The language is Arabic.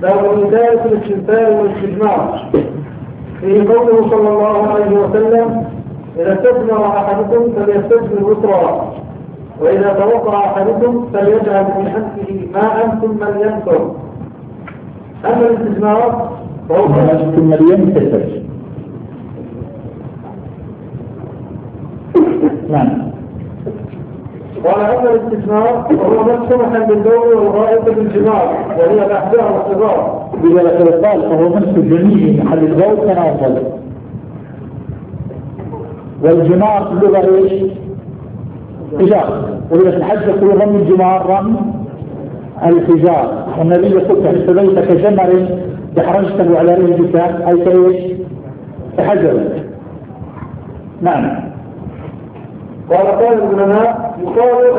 باب الهداية الاستنفار والاستجمار. فيه قوله صلى الله عليه وسلم: إذا استجمر أحدكم فليستجمر أسرا، وإذا توضأ أحدكم فليجعل في أنفه ماء ثم لينثر. أما الاستجمار فهو ثم لينتفر. نعم. قال: أما الاستجمار فهو مسح محل البول والغائط بالجمار، وهي الأحجار والصغار. بذلك قال فهو مسح جميع محل البول كما أفضل. والجمار في اللغة ايش؟ حجار. وإذا في الحج يقول رمي الجمار رمي الحجار. والنبي يقول تحت بيتك جمر تحرجته على رجلك أي كايش؟ كحجر. نعم. قال العلماء: يقال